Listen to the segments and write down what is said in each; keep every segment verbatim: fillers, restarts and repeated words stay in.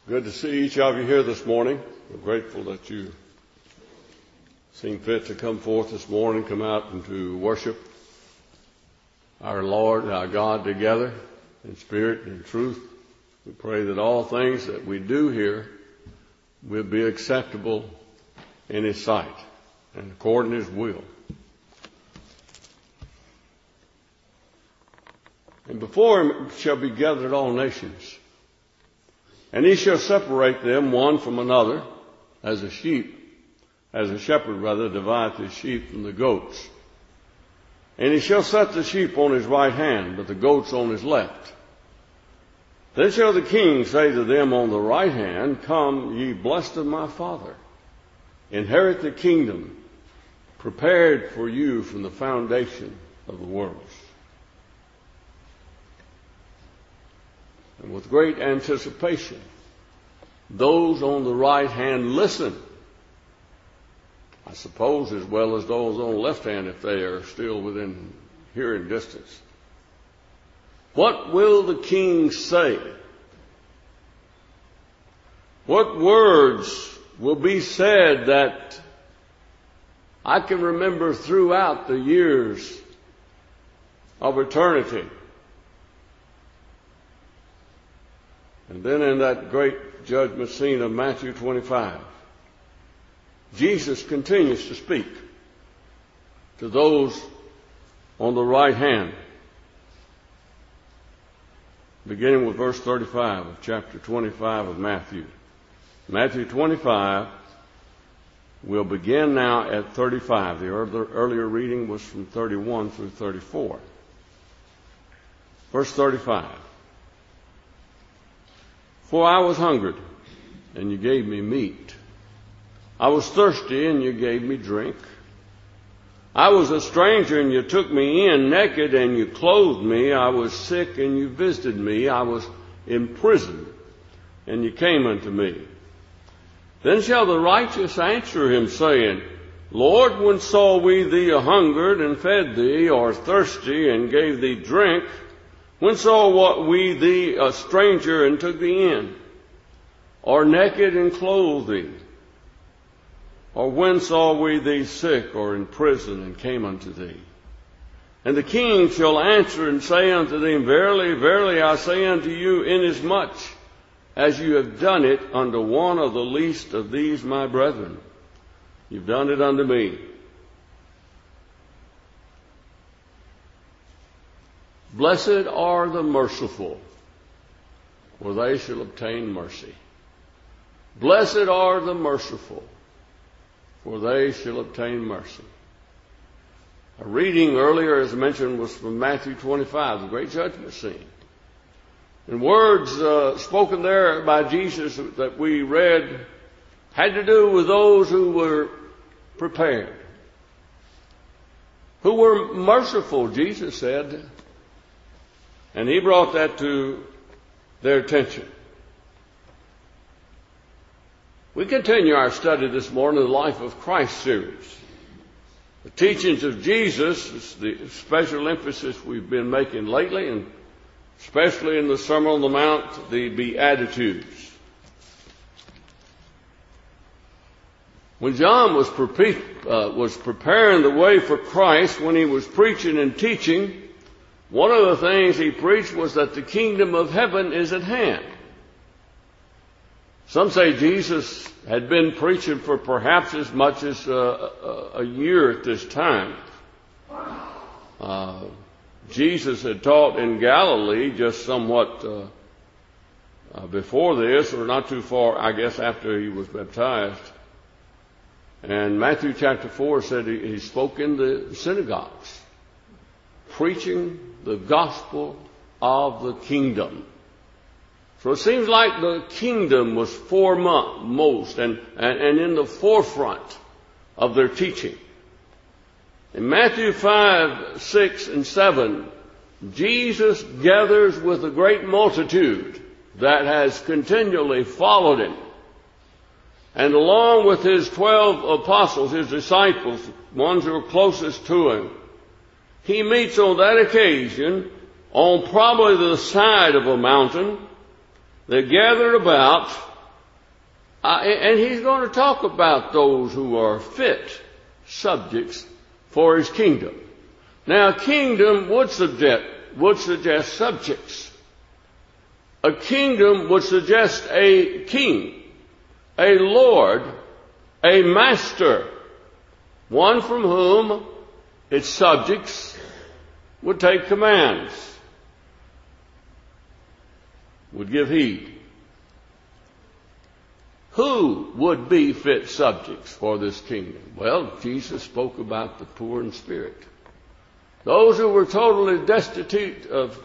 Good to see each of you here this morning. We're grateful that you seem fit to come forth this morning, come out and to worship our Lord, our God together in spirit and in truth. We pray that all things that we do here will be acceptable in His sight and according to His will. And before Him shall be gathered all nations, and He shall separate them one from another, as a sheep, as a shepherd rather, divideth his sheep from the goats. And He shall set the sheep on His right hand, but the goats on His left. Then shall the King say to them on the right hand, Come, ye blessed of my Father, inherit the kingdom prepared for you from the foundation of the world. And with great anticipation, those on the right hand listen. I suppose as well as those on the left hand, if they are still within hearing distance. What will the King say? What words will be said that I can remember throughout the years of eternity? And then in that great judgment scene of Matthew twenty-five, Jesus continues to speak to those on the right hand, beginning with verse thirty-five of chapter twenty-five of Matthew. Matthew twenty-five, we'll begin now at thirty-five. The earlier reading was from thirty-one through thirty-four. Verse thirty-five. For I was hungered, and you gave me meat. I was thirsty, and you gave me drink. I was a stranger, and you took me in. Naked, and you clothed me. I was sick, and you visited me. I was in prison, and you came unto me. Then shall the righteous answer him, saying, Lord, when saw we thee a hungered, and fed thee, or thirsty, and gave thee drink? When saw we thee a stranger, and took thee in? Or naked, and clothed thee? Or when saw we thee sick, or in prison, and came unto thee? And the King shall answer and say unto them, Verily, verily, I say unto you, inasmuch as you have done it unto one of the least of these my brethren, you've done it unto me. Blessed are the merciful, for they shall obtain mercy. Blessed are the merciful, for they shall obtain mercy. A reading earlier, as mentioned, was from Matthew twenty-five, the great judgment scene. And words uh, spoken there by Jesus that we read had to do with those who were prepared, who were merciful, Jesus said. And He brought that to their attention. We continue our study this morning of the Life of Christ series. The teachings of Jesus is the special emphasis we've been making lately, and especially in the Sermon on the Mount, the Beatitudes. When John was, pre- uh, was preparing the way for Christ, when he was preaching and teaching, one of the things he preached was that the kingdom of heaven is at hand. Some say Jesus had been preaching for perhaps as much as uh, a year at this time. Uh, Jesus had taught in Galilee just somewhat uh, uh, before this, or not too far, I guess, after he was baptized. And Matthew chapter four said he, he spoke in the synagogues, preaching the gospel of the kingdom. So it seems like the kingdom was foremost and, and, and in the forefront of their teaching. In Matthew five, six, and seven, Jesus gathers with a great multitude that has continually followed Him. And along with His twelve apostles, His disciples, ones who are closest to Him, He meets on that occasion on probably the side of a mountain. They gathered about Uh, and he's going to talk about those who are fit subjects for his kingdom. Now, a kingdom would suggest, would suggest subjects. A kingdom would suggest a king, a lord, a master, one from whom its subjects would take commands, would give heed. Who would be fit subjects for this kingdom? Well, Jesus spoke about the poor in spirit. Those who were totally destitute of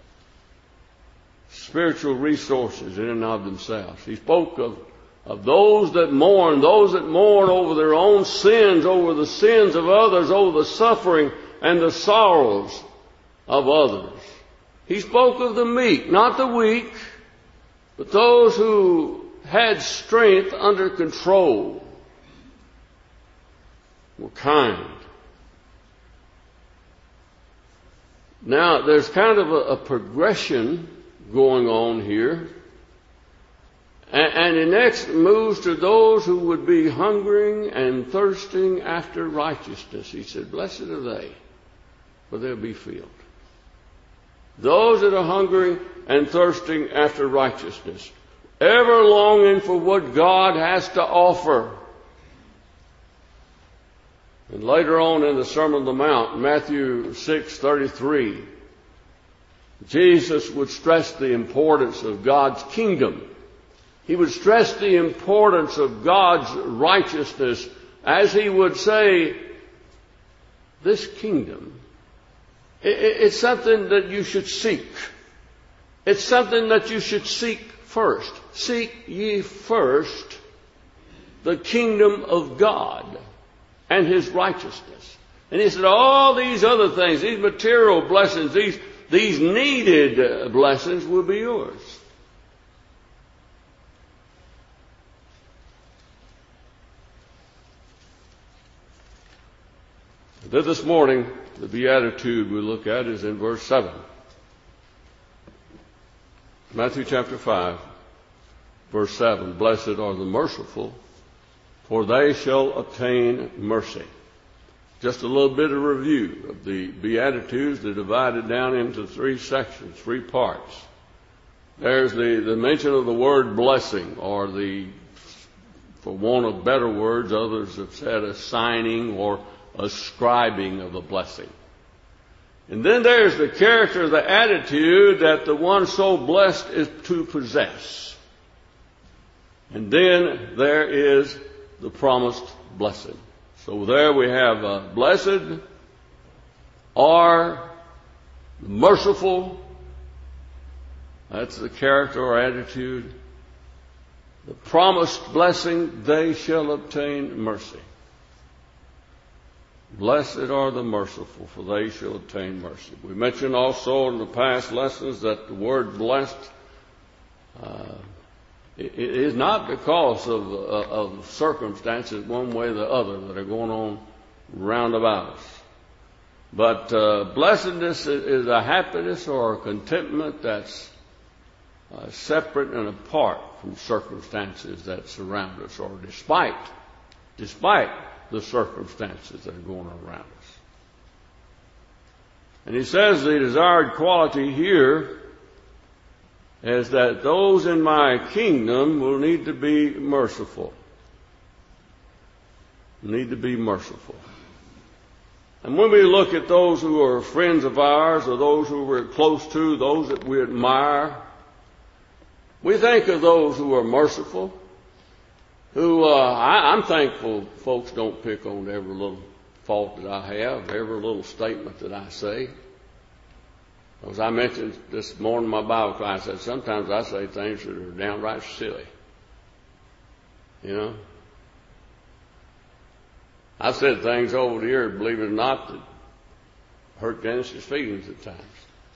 spiritual resources in and of themselves. He spoke of, of those that mourn, those that mourn over their own sins, over the sins of others, over the suffering and the sorrows of others. He spoke of the meek, not the weak, but those who had strength under control, were kind. Now, there's kind of a, a progression going on here. And, and he next moves to those who would be hungering and thirsting after righteousness. He said, blessed are they, for they'll be filled. Those that are hungering and thirsting after righteousness, ever longing for what God has to offer. And later on in the Sermon on the Mount, Matthew six thirty-three, Jesus would stress the importance of God's kingdom. He would stress the importance of God's righteousness as he would say, this kingdom, it's something that you should seek. It's something that you should seek first. Seek ye first the kingdom of God and his righteousness. And he said, all these other things, these material blessings, these, these needed blessings will be yours. Then this morning, the beatitude we look at is in verse seven. Matthew chapter five, verse seven. Blessed are the merciful, for they shall obtain mercy. Just a little bit of review of the Beatitudes. They're divided down into three sections, three parts. There's the, the mention of the word blessing, or the, for want of better words, others have said assigning or ascribing of a blessing. And then there's the character, the attitude that the one so blessed is to possess. And then there is the promised blessing. So there we have uh, blessed are merciful. That's the character or attitude. The promised blessing, they shall obtain mercy. Blessed are the merciful, for they shall obtain mercy. We mentioned also in the past lessons that the word blessed uh, it, it is not because of, uh, of circumstances one way or the other that are going on round about us. But uh, blessedness is a happiness or a contentment that's uh, separate and apart from circumstances that surround us, or despite, despite the circumstances that are going on around us. And he says the desired quality here is that those in my kingdom will need to be merciful. Need to be merciful. And when we look at those who are friends of ours, or those who we're close to, those that we admire, we think of those who are merciful, who uh, I, I'm thankful folks don't pick on every little fault that I have, every little statement that I say. As I mentioned this morning in my Bible class, I said sometimes I say things that are downright silly. You know? I've said things over the years, believe it or not, that hurt Dennis's feelings at times.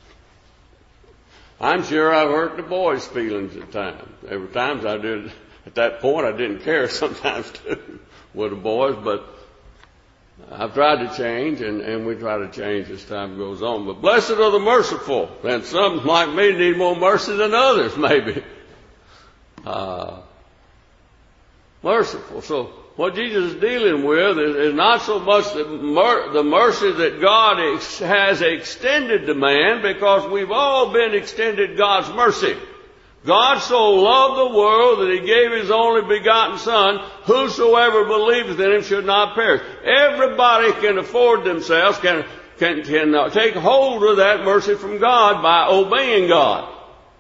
I'm sure I've hurt the boys' feelings at times. Every time I did, at that point, I didn't care sometimes too with the boys, but I've tried to change, and, and we try to change as time goes on. But blessed are the merciful. And some like me need more mercy than others, maybe. Uh, Merciful. So what Jesus is dealing with is, is not so much the, mer- the mercy that God ex- has extended to man, because we've all been extended God's mercy. God so loved the world that He gave His only begotten Son. Whosoever believeth in Him should not perish. Everybody can afford themselves, can, can, can uh, take hold of that mercy from God by obeying God.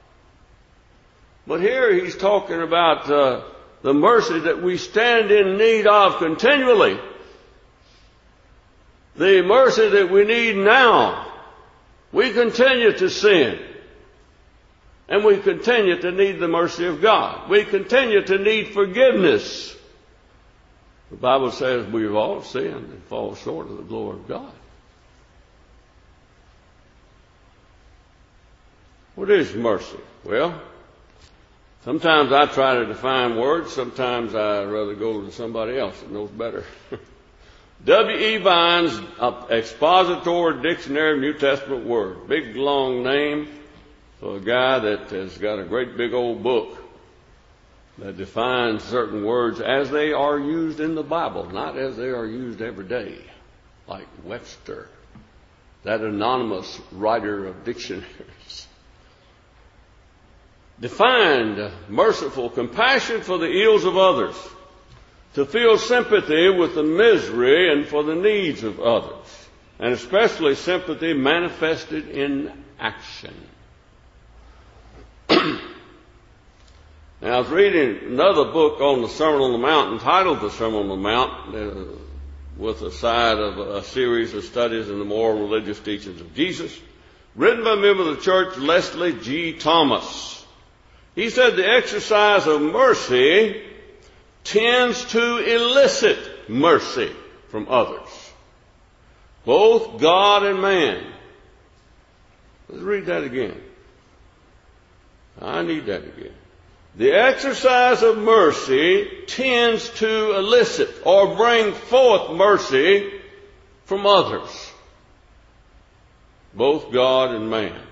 But here He's talking about uh, the mercy that we stand in need of continually. The mercy that we need now. We continue to sin. And we continue to need the mercy of God. We continue to need forgiveness. The Bible says we've all sinned and fall short of the glory of God. What is mercy? Well, sometimes I try to define words. Sometimes I rather go to somebody else that knows better. W E Vine's Expositor Dictionary of New Testament Words. Big, long name for a guy that has got a great big old book that defines certain words as they are used in the Bible, not as they are used every day, like Webster, that anonymous writer of dictionaries. Defined: merciful compassion for the ills of others, to feel sympathy with the misery and for the needs of others, and especially sympathy manifested in action. Now, I was reading another book on the Sermon on the Mount, entitled The Sermon on the Mount, uh, with a side of a series of studies in the moral religious teachings of Jesus, written by a member of the church, Leslie G. Thomas. He said the exercise of mercy tends to elicit mercy from others, both God and man. Let's read that again. I need that again. The exercise of mercy tends to elicit or bring forth mercy from others, both God and man.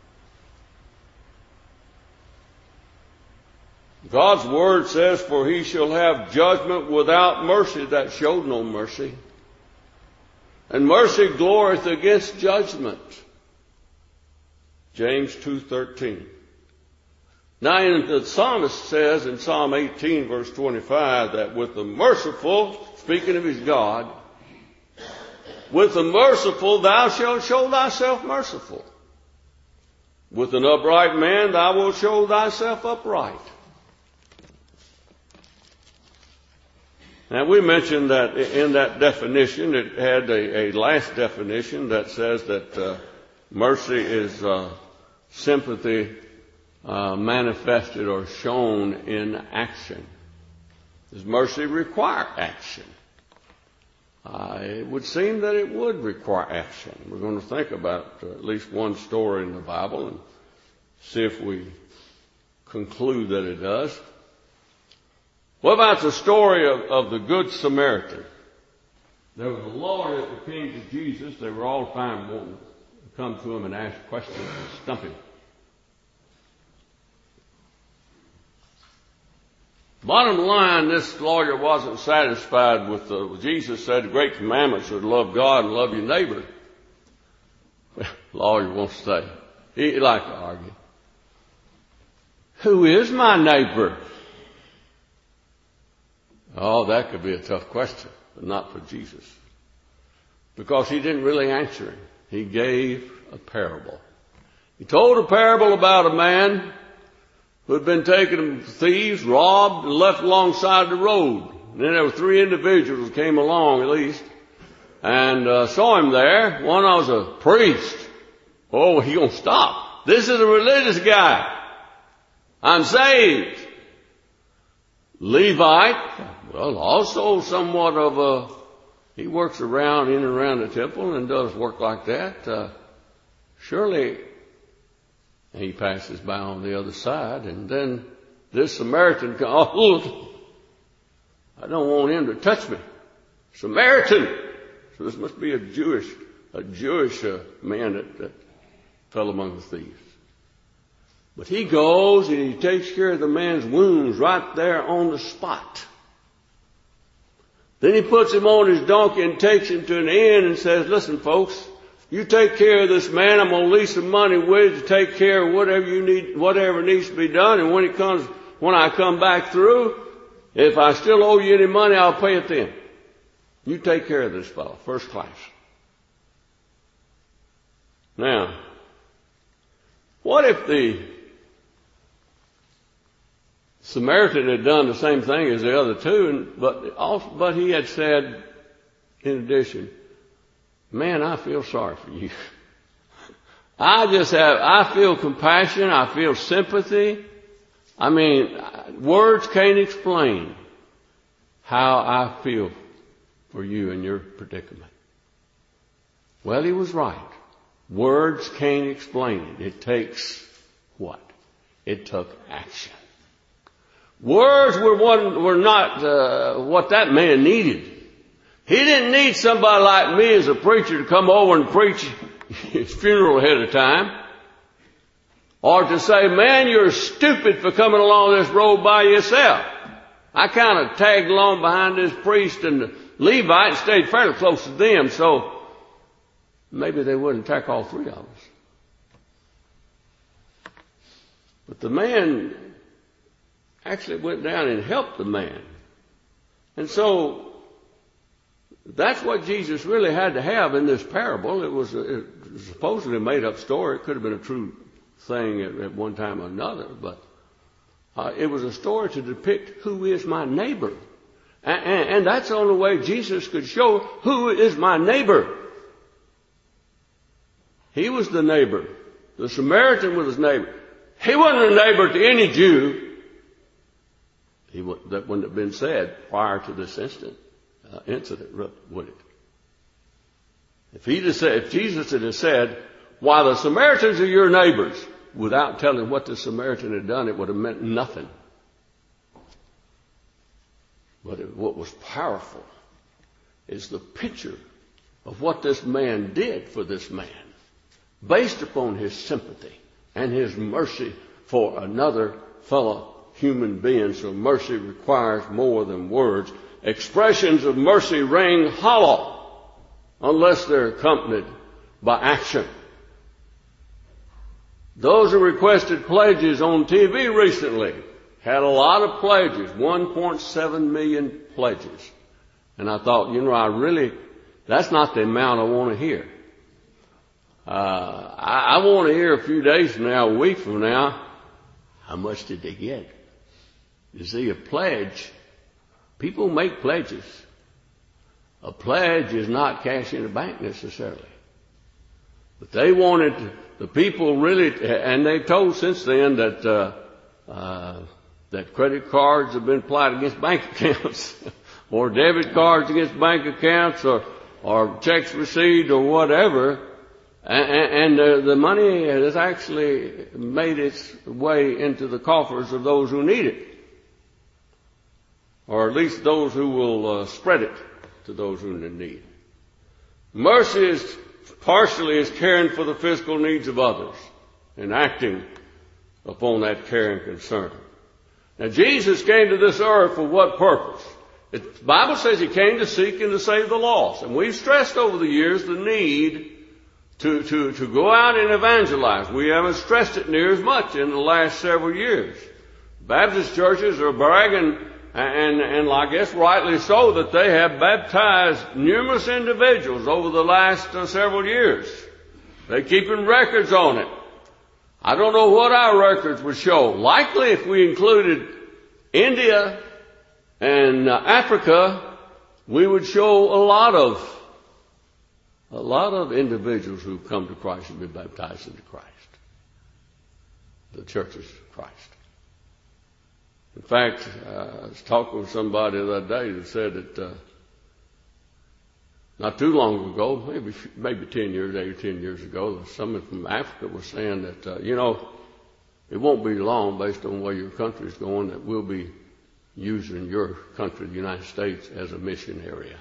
God's Word says, for He shall have judgment without mercy. That showed no mercy. And mercy glorieth against judgment. James two thirteen. Now, the psalmist says in Psalm eighteen, verse twenty-five, that with the merciful, speaking of his God, with the merciful thou shalt show thyself merciful. With an upright man thou wilt show thyself upright. Now, we mentioned that in that definition, it had a, a last definition that says that uh, mercy is uh, sympathy Uh, manifested or shown in action. Does mercy require action? Uh, it would seem that it would require action. We're going to think about uh, at least one story in the Bible and see if we conclude that it does. What about the story of, of the Good Samaritan? There was a lawyer that came to Jesus. They were all the time wanting to come to him and ask questions and stump him. Bottom line, this lawyer wasn't satisfied with the, Jesus said the great commandments are to love God and love your neighbor. Well, the lawyer won't stay. He, he liked to argue. Who is my neighbor? Oh, that could be a tough question, but not for Jesus. Because he didn't really answer him. He gave a parable. He told a parable about a man who had been taken thieves, robbed, and left alongside the road. And then there were three individuals who came along at least and uh, saw him there. One was a priest. Oh, he gonna stop. This is a religious guy. I'm saved. Levite, well, also somewhat of a, he works around, in and around the temple and does work like that. Uh, surely he passes by on the other side, and then this Samaritan comes, oh, I don't want him to touch me. Samaritan! So this must be a Jewish, a Jewish uh, man that, that fell among the thieves. But he goes and he takes care of the man's wounds right there on the spot. Then he puts him on his donkey and takes him to an inn and says, listen, folks, you take care of this man. I'm going to leave some money with you to take care of whatever you need, whatever needs to be done. And when it comes, when I come back through, if I still owe you any money, I'll pay it then. You take care of this fellow, first class. Now, what if the Samaritan had done the same thing as the other two, and, but also, but he had said, in addition, man, I feel sorry for you. I just have, I feel compassion, I feel sympathy. I mean, words can't explain how I feel for you in your predicament. Well, he was right. Words can't explain it. It takes what? It took action. Words were one, were not uh, what that man needed. He didn't need somebody like me as a preacher to come over and preach his funeral ahead of time. Or to say, man, you're stupid for coming along this road by yourself. I kind of tagged along behind this priest and the Levite and stayed fairly close to them, so maybe they wouldn't attack all three of us. But the man actually went down and helped the man. And so that's what Jesus really had to have in this parable. It was a, it was supposedly a made-up story. It could have been a true thing at, at one time or another, but uh, it was a story to depict who is my neighbor. And, and, and that's the only way Jesus could show who is my neighbor. He was the neighbor. The Samaritan was his neighbor. He wasn't a neighbor to any Jew. He would, that wouldn't have been said prior to this instant, uh, incident, would it? If he just said, if Jesus had said, "Why, the Samaritans are your neighbors," without telling what the Samaritan had done, it would have meant nothing. But it, what was powerful is the picture of what this man did for this man, based upon his sympathy and his mercy for another fellow human being. So mercy requires more than words. Expressions of mercy ring hollow unless they're accompanied by action. Those who requested pledges on T V recently had a lot of pledges, one point seven million pledges. And I thought, you know, I really, that's not the amount I want to hear. Uh, I, I want to hear a few days from now, a week from now, how much did they get? You see, a pledge, people make pledges. A pledge is not cash in the bank necessarily. But they wanted, to, the people really, and they've told since then that, uh, uh, that credit cards have been applied against bank accounts, or debit cards against bank accounts, or, or checks received, or whatever. And, and uh, the money has actually made its way into the coffers of those who need it. Or at least those who will uh, spread it to those who need it. Mercy is partially is caring for the physical needs of others and acting upon that care and concern. Now Jesus came to this earth for what purpose? It, the Bible says He came to seek and to save the lost. And we've stressed over the years the need to, to, to go out and evangelize. We haven't stressed it near as much in the last several years. Baptist churches are bragging, and, and I guess rightly so, that they have baptized numerous individuals over the last uh, several years. They're keeping records on it. I don't know what our records would show. Likely if we included India and uh, Africa, we would show a lot of a lot of individuals who've come to Christ and been baptized into Christ. The churches of Christ. In fact, uh, I was talking with somebody the other day that said that uh, not too long ago, maybe maybe ten years, eight or ten years ago, someone from Africa was saying that, uh, you know, it won't be long based on where your country is going that we'll be using your country, the United States, as a mission area.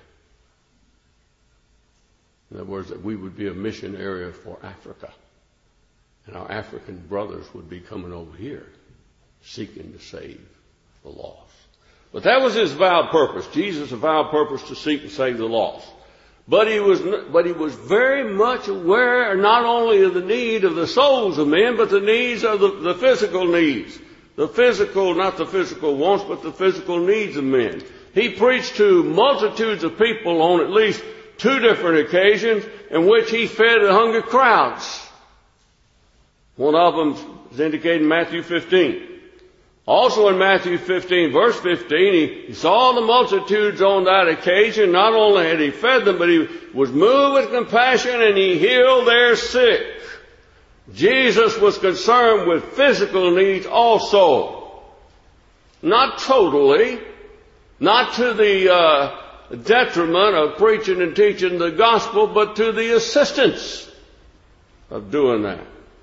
In other words, that we would be a mission area for Africa. And our African brothers would be coming over here seeking to save the lost. But that was his avowed purpose. Jesus' avowed purpose to seek and save the lost. But he was, but he was very much aware not only of the need of the souls of men, but the needs of the, the physical needs. The physical, not the physical wants, but the physical needs of men. He preached to multitudes of people on at least two different occasions in which he fed hungry crowds. One of them is indicated in Matthew fifteen. Also in Matthew fifteen, verse fifteen, he, he saw the multitudes on that occasion. Not only had he fed them, but he was moved with compassion and he healed their sick. Jesus was concerned with physical needs also. Not totally, not to the uh, detriment of preaching and teaching the gospel, but to the assistance of doing that.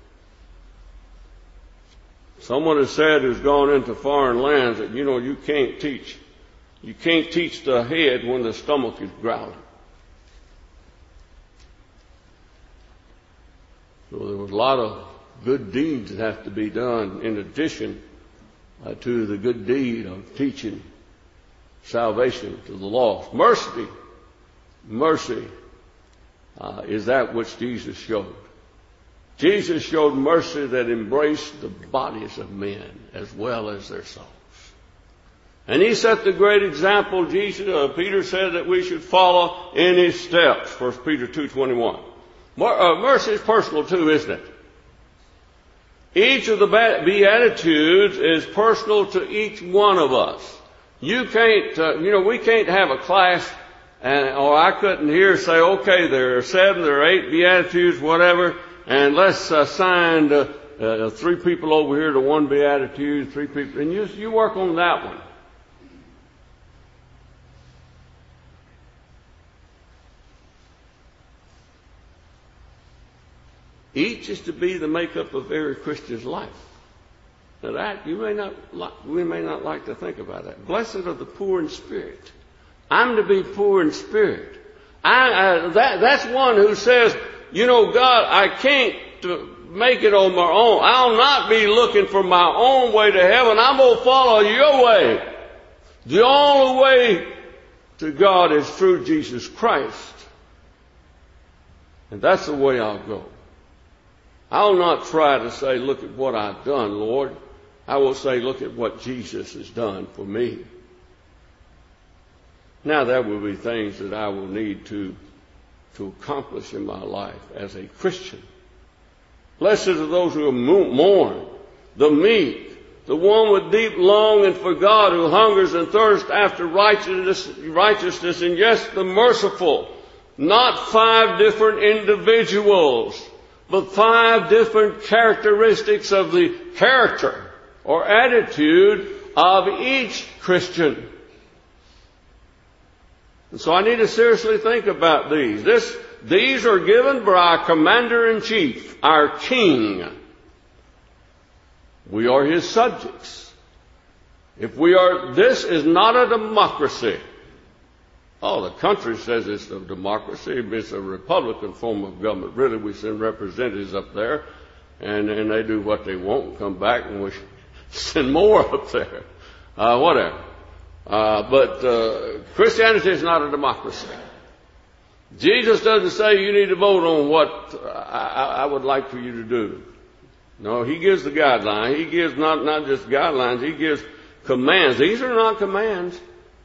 Someone has said who's gone into foreign lands that, you know, you can't teach. You can't teach the head when the stomach is growling. So there was a lot of good deeds that have to be done in addition uh, to the good deed of teaching salvation to the lost. Mercy, mercy uh, is that which Jesus showed. Jesus showed mercy that embraced the bodies of men as well as their souls. And he set the great example. Jesus, uh, Peter said that we should follow in his steps. First Peter two twenty-one. Mer- uh, mercy is personal too, isn't it? Each of the Beatitudes is personal to each one of us. You can't, uh, you know, we can't have a class and, or I couldn't here say, okay, there are seven, there are eight Beatitudes, whatever, and let's assign uh, uh, three people over here to one Beatitude, three people, and you, you work on that one. Each is to be the makeup of every Christian's life. Now that, you may not like, we may not like to think about that. Blessed are the poor in spirit. I'm to be poor in spirit. I, I, that, that's one who says, you know, God, I can't make it on my own. I'll not be looking for my own way to heaven. I'm going to follow your way. The only way to God is through Jesus Christ. And that's the way I'll go. I'll not try to say, look at what I've done, Lord. I will say, look at what Jesus has done for me. Now there will be things that I will need to, to accomplish in my life as a Christian. Blessed are those who mourn, the meek, the one with deep longing for God, who hungers and thirsts after righteousness, righteousness, and yes, the merciful. Not five different individuals, but five different characteristics of the character or attitude of each Christian. And so I need to seriously think about these. This, these are given by our commander-in-chief, our king. We are his subjects. If we are, this is not a democracy. Oh, the country says it's a democracy. It's a Republican form of government. Really, we send representatives up there, and, and they do what they want and come back, and we send more up there. Uh, whatever. Uh, but uh, Christianity is not a democracy. Jesus doesn't say you need to vote on what I, I would like for you to do. No, he gives the guideline. He gives not, not just guidelines, he gives commands. These are not commands.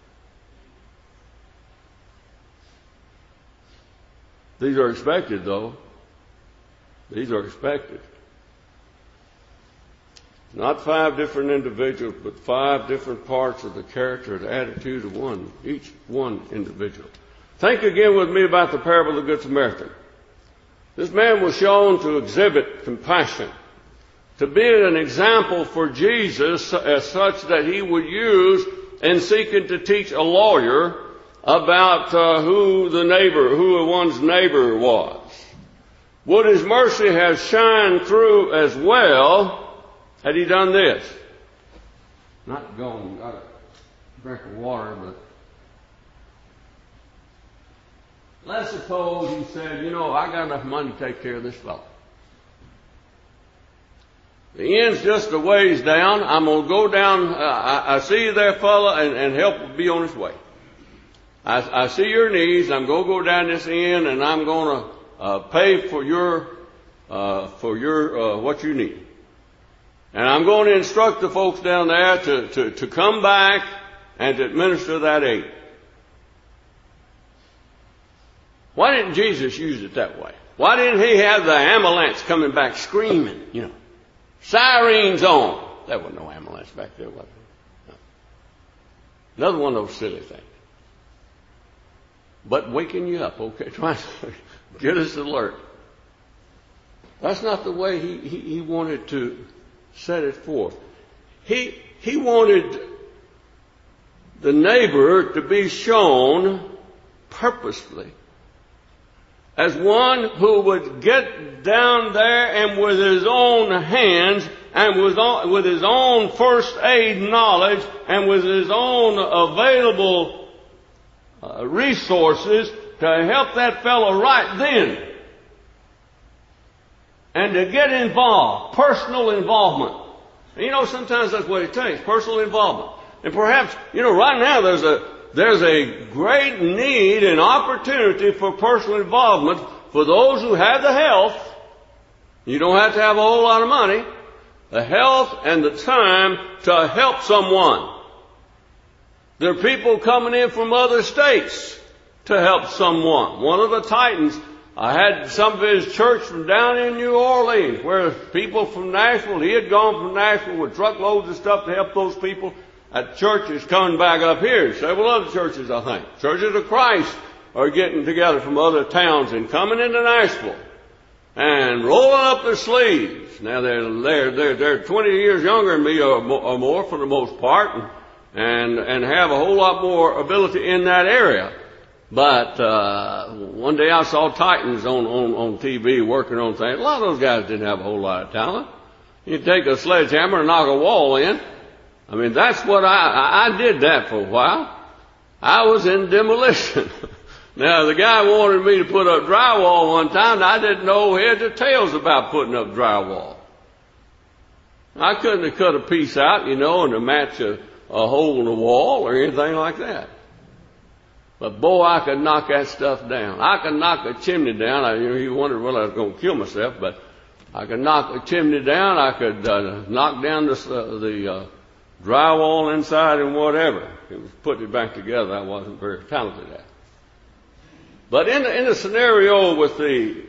These are expected, though. These are expected. Not five different individuals, but five different parts of the character, the attitude of one, each one individual. Think again with me about the parable of the Good Samaritan. This man was shown to exhibit compassion, to be an example for Jesus as such that he would use in seeking to teach a lawyer about uh, who the neighbor, who one's neighbor was. Would his mercy have shined through as well had he done this? Not gone, got a drink of water, but let's suppose he said, you know, I got enough money to take care of this fellow. The end's just a ways down. I'm going to go down. Uh, I, I see you there, fella, and, and help will be on its way. I, I see your needs. I'm going to go down this end, and I'm going to uh, pay for your uh, for your uh, what you need. And I'm going to instruct the folks down there to, to, to come back and to administer that aid. Why didn't Jesus use it that way? Why didn't he have the ambulance coming back screaming, you know, sirens on? There was no ambulance back there, was there? No. Another one of those silly things. But waking you up, okay, trying to get us alert. That's not the way he, he, he wanted to set it forth. He, he wanted the neighbor to be shown purposefully as one who would get down there and with his own hands and with, with his own first aid knowledge and with his own available uh, resources to help that fellow right then. And to get involved, personal involvement. And you know, sometimes that's what it takes, personal involvement. And perhaps, you know, right now there's a there's a great need and opportunity for personal involvement for those who have the health. You don't have to have a whole lot of money. The health and the time to help someone. There are people coming in from other states to help someone. One of the Titans, I had some of his church from down in New Orleans, where people from Nashville, he had gone from Nashville with truckloads of stuff to help those people. That church is coming back up here. Several other churches, I think. Churches of Christ are getting together from other towns and coming into Nashville and rolling up their sleeves. Now they're they're they're, they're twenty years younger than me or, or more for the most part, and and, and have a whole lot more ability in that area. But uh one day I saw Titans on, on, on T V working on things. A lot of those guys didn't have a whole lot of talent. You take a sledgehammer and knock a wall in. I mean, that's what I, I did that for a while. I was in demolition. Now, the guy wanted me to put up drywall one time, and I didn't know heads or tails about putting up drywall. I couldn't have cut a piece out, you know, and to match a, a hole in the wall or anything like that. But boy, I could knock that stuff down. I could knock a chimney down. I, you know, you wondered, well, I was going to kill myself, but I could knock a chimney down. I could uh, knock down the, uh, the uh, drywall inside and whatever. It was putting it back together. I wasn't very talented at it. But in the, in the scenario with the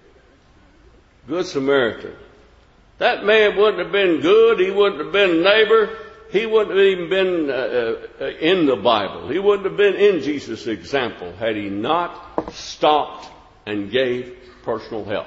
Good Samaritan, that man wouldn't have been good. He wouldn't have been a neighbor. He wouldn't have even been uh, uh, in the Bible. He wouldn't have been in Jesus' example had he not stopped and gave personal help.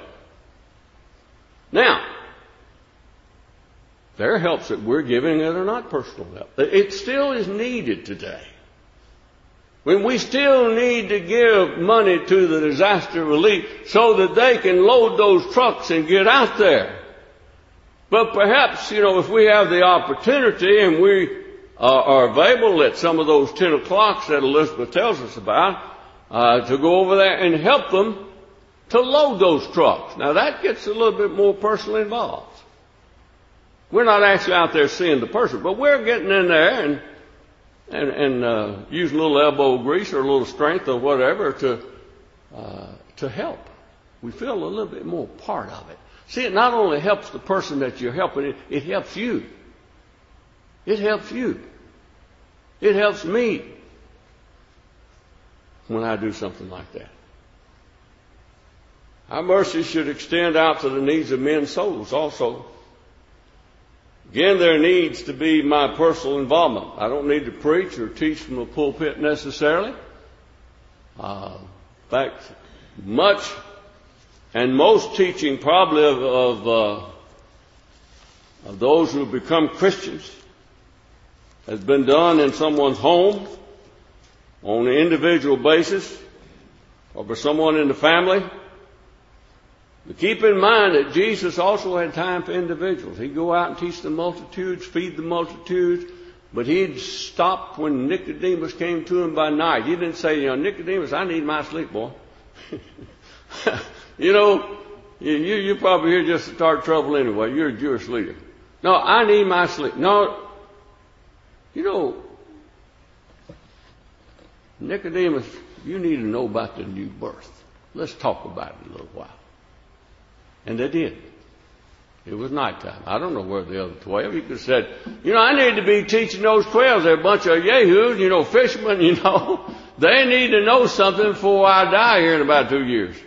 Now, there are helps that we're giving that are not personal help. It still is needed today. When we still need to give money to the disaster relief so that they can load those trucks and get out there. But perhaps, you know, if we have the opportunity and we uh, are available at some of those ten o'clocks that Elizabeth tells us about, uh, to go over there and help them to load those trucks. Now that gets a little bit more personally involved. We're not actually out there seeing the person, but we're getting in there and and, and uh, using a little elbow grease or a little strength or whatever to uh, to help. We feel a little bit more part of it. See, it not only helps the person that you're helping, it, it helps you. It helps you. It helps me when I do something like that. Our mercy should extend out to the needs of men's souls also. Again, there needs to be my personal involvement. I don't need to preach or teach from the pulpit necessarily. Uh, in fact, much and most teaching probably of of, uh, of those who become Christians has been done in someone's home on an individual basis or for someone in the family. But keep in mind that Jesus also had time for individuals. He'd go out and teach the multitudes, feed the multitudes, but he'd stop when Nicodemus came to him by night. He didn't say, you know, Nicodemus, I need my sleep, boy. You know, you, you, you're probably here just to start trouble anyway. You're a Jewish leader. No, I need my sleep. No, you know, Nicodemus, you need to know about the new birth. Let's talk about it a little while. And they did. It was nighttime. I don't know where the other twelve. You could have said, you know, I need to be teaching those twelve. They're a bunch of yahoos, you know, fishermen, you know. They need to know something before I die here in about two years.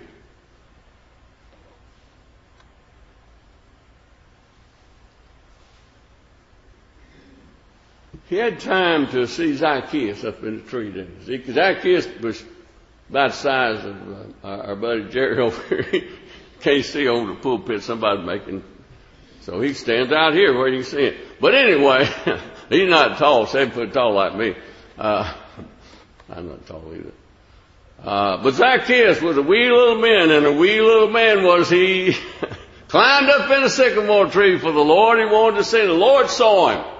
He had time to see Zacchaeus up in the tree, didn't he? Zacchaeus was about the size of uh, our buddy Jerry over here. Can't see over the pulpit, somebody making. So he stands out here where you can see it. But anyway, he's not tall, seven foot tall like me. Uh, I'm not tall either. Uh, but Zacchaeus was a wee little man, and a wee little man was he. Climbed up in a sycamore tree for the Lord. He wanted to see. The Lord saw him.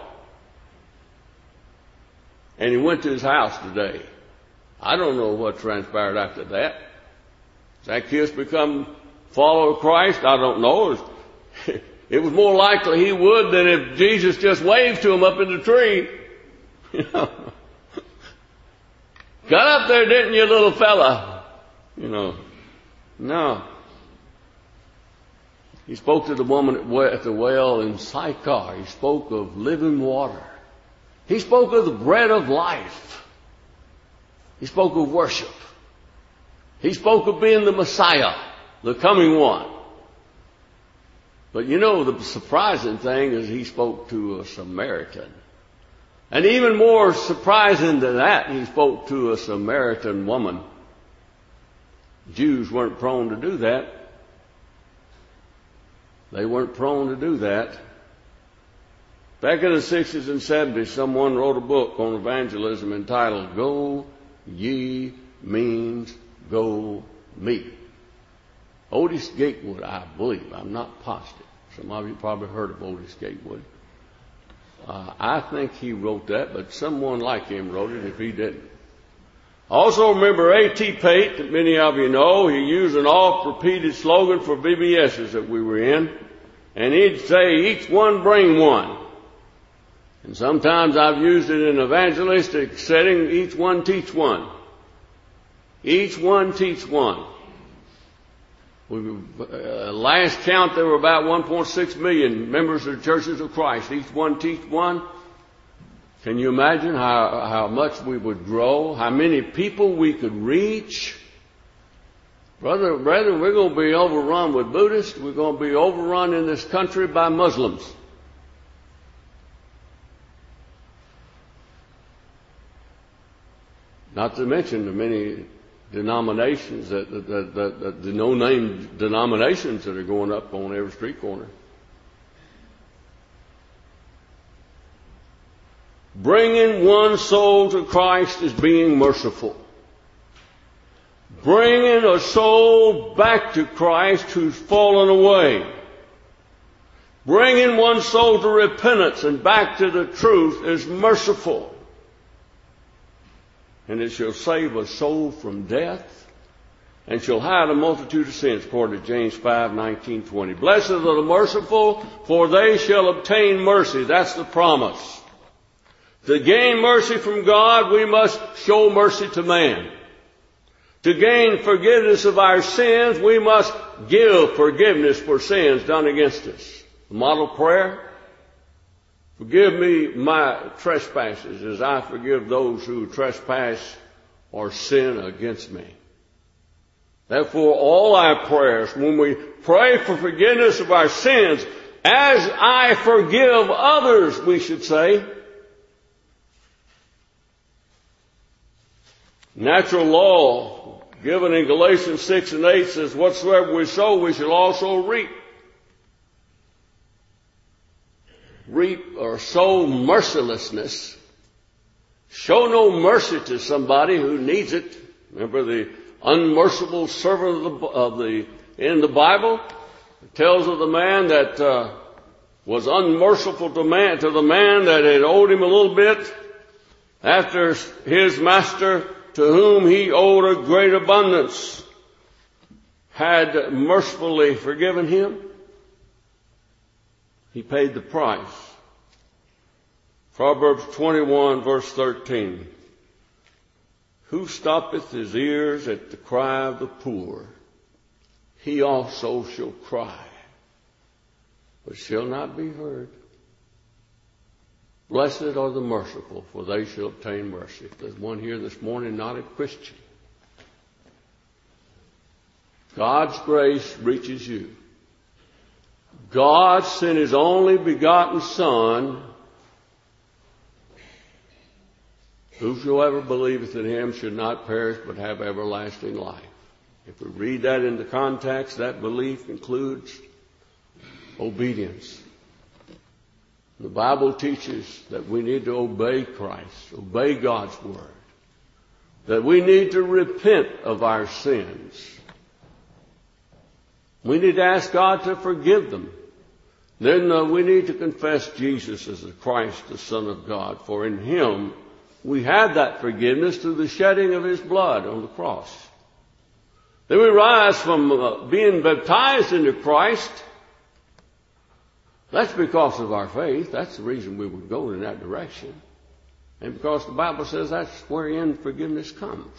And he went to his house today. I don't know what transpired after that. Zacchaeus become a follower of Christ? I don't know. It was more likely he would than if Jesus just waved to him up in the tree. You know. Got up there, didn't you, little fella? You know. No. He spoke to the woman at the well in Sychar. He spoke of living water. He spoke of the bread of life. He spoke of worship. He spoke of being the Messiah, the coming one. But you know, the surprising thing is he spoke to a Samaritan. And even more surprising than that, he spoke to a Samaritan woman. Jews weren't prone to do that. They weren't prone to do that. Back in the sixties and seventies, someone wrote a book on evangelism entitled Go Ye means Go Me. Otis Gatewood, I believe. I'm not positive. Some of you probably heard of Otis Gatewood. Uh, I think he wrote that, but someone like him wrote it if he didn't. Also remember A T Pate, that many of you know. He used an oft-repeated slogan for V B S's that we were in. And he'd say, each one bring one. And sometimes I've used it in an evangelistic setting, each one teach one. Each one teach one. We, uh, last count, there were about one point six million members of the Churches of Christ. Each one teach one. Can you imagine how, how much we would grow? How many people we could reach? Brother, brethren, we're going to be overrun with Buddhists. We're going to be overrun in this country by Muslims. Not to mention the many denominations, that, that, that, that, that the no-name denominations that are going up on every street corner. Bringing one soul to Christ is being merciful. Bringing a soul back to Christ who's fallen away. Bringing one soul to repentance and back to the truth is merciful. And it shall save a soul from death, and shall hide a multitude of sins, according to James five, nineteen, twenty. Blessed are the merciful, for they shall obtain mercy. That's the promise. To gain mercy from God, we must show mercy to man. To gain forgiveness of our sins, we must give forgiveness for sins done against us. The model prayer: forgive me my trespasses as I forgive those who trespass or sin against me. Therefore, all our prayers, when we pray for forgiveness of our sins, as I forgive others, we should say. Natural law, given in Galatians six and eight, says, whatsoever we sow, we shall also reap. Reap or sow mercilessness. Show no mercy to somebody who needs it. Remember the unmerciful servant of the, of the in the Bible? It tells of the man that uh, was unmerciful to man to the man that had owed him a little bit after his master, to whom he owed a great abundance, had mercifully forgiven him. He paid the price. Proverbs twenty-one, verse thirteen. Who stoppeth his ears at the cry of the poor, he also shall cry, but shall not be heard. Blessed are the merciful, for they shall obtain mercy. If there's one here this morning not a Christian, God's grace reaches you. God sent His only begotten Son. Whosoever believeth in Him should not perish but have everlasting life. If we read that in the context, that belief includes obedience. The Bible teaches that we need to obey Christ, obey God's Word, that we need to repent of our sins. We need to ask God to forgive them. Then uh, we need to confess Jesus as the Christ, the Son of God, for in Him we have that forgiveness through the shedding of His blood on the cross. Then we rise from uh, being baptized into Christ. That's because of our faith. That's the reason we would go in that direction. And because the Bible says that's wherein forgiveness comes.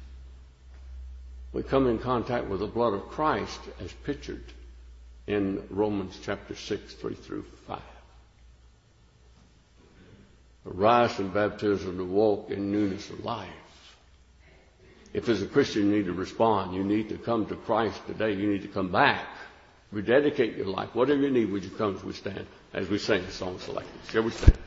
We come in contact with the blood of Christ as pictured in Romans chapter six, three through five. Arise from baptism to walk in newness of life. If as a Christian you need to respond, you need to come to Christ today. You need to come back. Rededicate your life. Whatever you need, would you come as we stand, as we sing the song selected. Shall we stand?